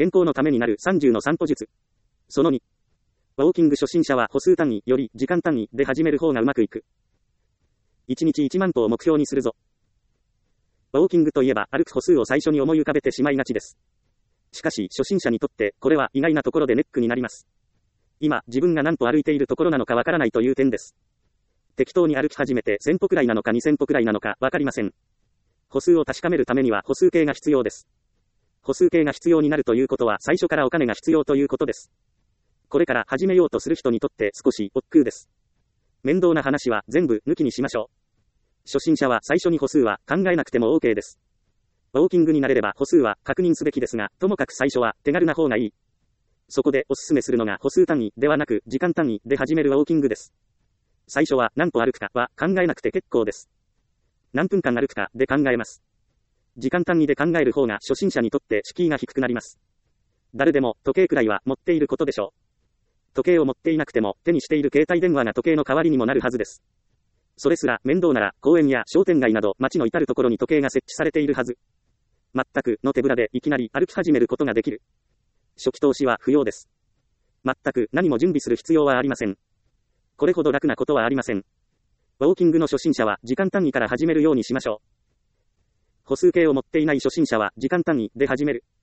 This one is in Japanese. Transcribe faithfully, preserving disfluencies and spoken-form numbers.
健康のためになるさんじゅうの散歩術。そのに。ウォーキング初心者は歩数単位より時間単位で始める方がうまくいく。いちにちいちまん歩を目標にするぞ。ウォーキングといえば歩く歩数を最初に思い浮かべてしまいがちです。しかし初心者にとってこれは意外なところでネックになります。今自分が何歩歩いているところなのかわからないという点です。適当に歩き始めてせん歩くらいなのかにせん歩くらいなのかわかりません。歩数を確かめるためには歩数計が必要です。歩数計が必要になるということは最初からお金が必要ということです。これから始めようとする人にとって少し億劫です。面倒な話は全部抜きにしましょう。初心者は最初に歩数は考えなくても OK です。ウォーキングになれれば歩数は確認すべきですが、ともかく最初は手軽な方がいい。そこでおすすめするのが歩数単位ではなく時間単位で始めるウォーキングです。最初は何歩歩くかは考えなくて結構です。何分間歩くかで考えます。時間単位で考える方が初心者にとって敷居が低くなります。誰でも時計くらいは持っていることでしょう。時計を持っていなくても手にしている携帯電話が時計の代わりにもなるはずです。それすら面倒なら公園や商店街など街の至るところに時計が設置されているはず。全くの手ぶらでいきなり歩き始めることができる。初期投資は不要です。全く何も準備する必要はありません。これほど楽なことはありません。ウォーキングの初心者は時間単位から始めるようにしましょう。歩数計を持っていない初心者は時間単位で始める。